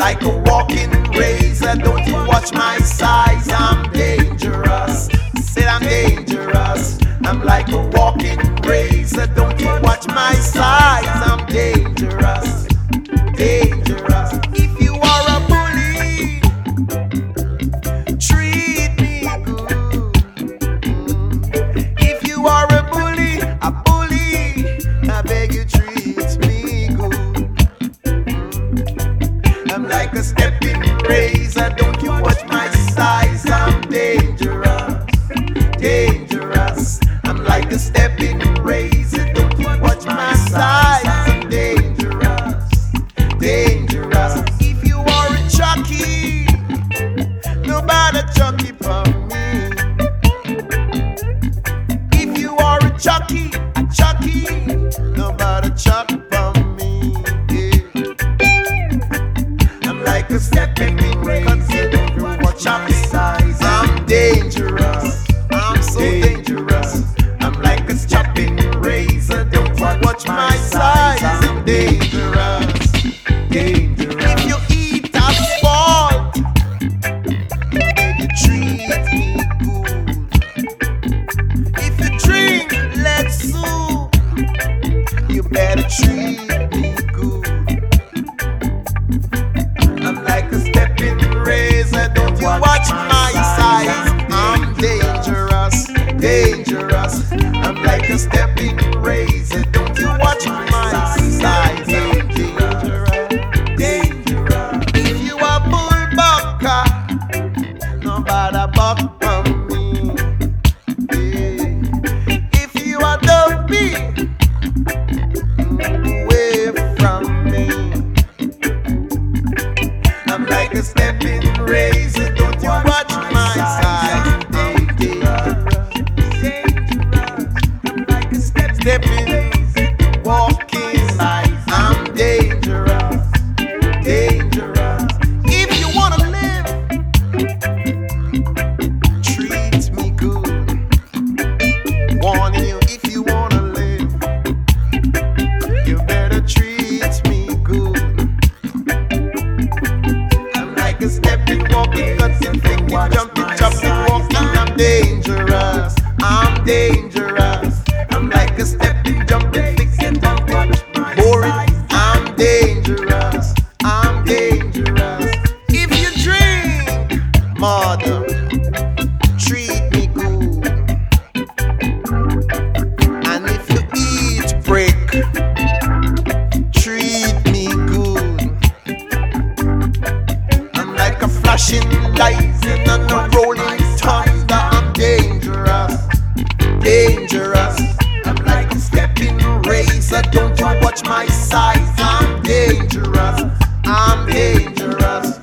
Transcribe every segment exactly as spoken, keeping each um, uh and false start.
like a walking razor. Don't you watch my size? I'm dangerous. Said I'm dangerous. I'm like a walking razor. Don't you watch my size? I'm dangerous. Dangerous. If you are a bully, treat me good. If you are a bully, a bully, I beg you treat me good. I'm like a stepping razor. Don't you watch my size? I'm dangerous. Dangerous. I'm like a stepping razor. Don't you watch my size? I'm dangerous. Dangerous. If you are a jockey, nobody jockey for me. If you are a jockey, a jockey, nobody jockey for me. Yeah. I'm like a stepping razor. Don't you watch my size? I'm dangerous. I'm so dangerous. I'm like a chopping razor. Don't you watch my size? I'm dangerous. Dangerous. If you eat asphalt, then you treat me good. If you drink lead soup, you better treat me good. I'm like a stepping razor. Don't you watch my size? I'm dangerous. Dangerous. I'm like a stepping razor. Don't you watch my size? I'm dangerous. Dangerous. If you are bullbucker, nobody buck from me. Yeah. If you are dopey, move away from me. I'm like a stepping razor. Don't you watch my size? I'm dangerous. I'm like a step stepping, walking size. I'm dangerous. Dangerous. If you wanna live, treat me good. Warning you, if you wanna live, you better treat me good. I'm like a stepping, walking, cutting, flicking, jumping, jumping, walking. I'm dangerous. I'm dangerous. I'm like a stepping, jumping, flicking, jumping, boring. I'm dangerous. I'm dangerous. If you drink, mother, treat me good. And if you eat brick, treat me good. I'm like a flashing lightning and a rolling thunder. I'm dangerous. Dangerous. I'm like a stepping razor. Don't you watch my size? I'm dangerous. I'm dangerous.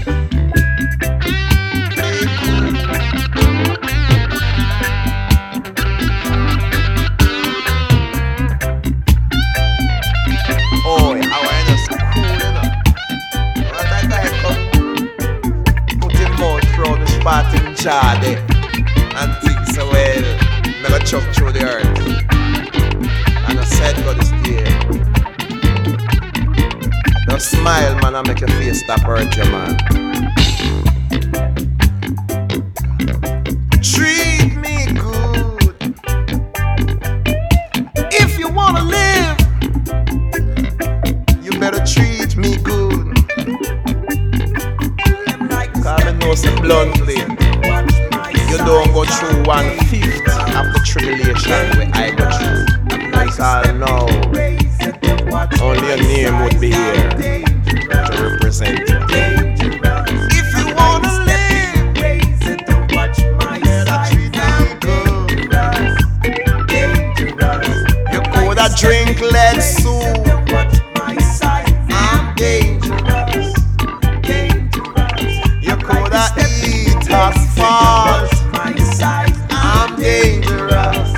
Oh, how I just cool enough. What that guy come put him out through the spot in jar there and think so well. Never chuck through the earth. And I said God is there. Just smile, man, and make your face stop hurt you, man. Treat me good. If you wanna live, you better treat me good. Cause I know so bluntly, you don't go through one fifth of the tribulation where I go through. Because I know only your name would be here to represent you. If you wanna live, better treat me good. You coulda drink lead soup. I'm dangerous. You coulda eat asphalt. I'm dangerous.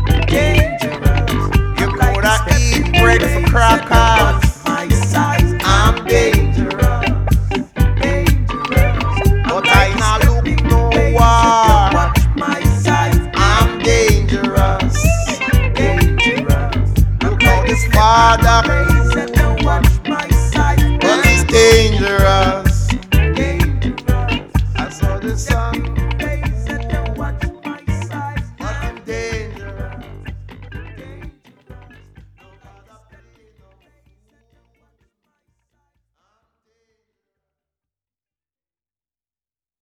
You coulda eat bread for crackers. I'm dangerous. But I not look no war. I'm dangerous. Look how this father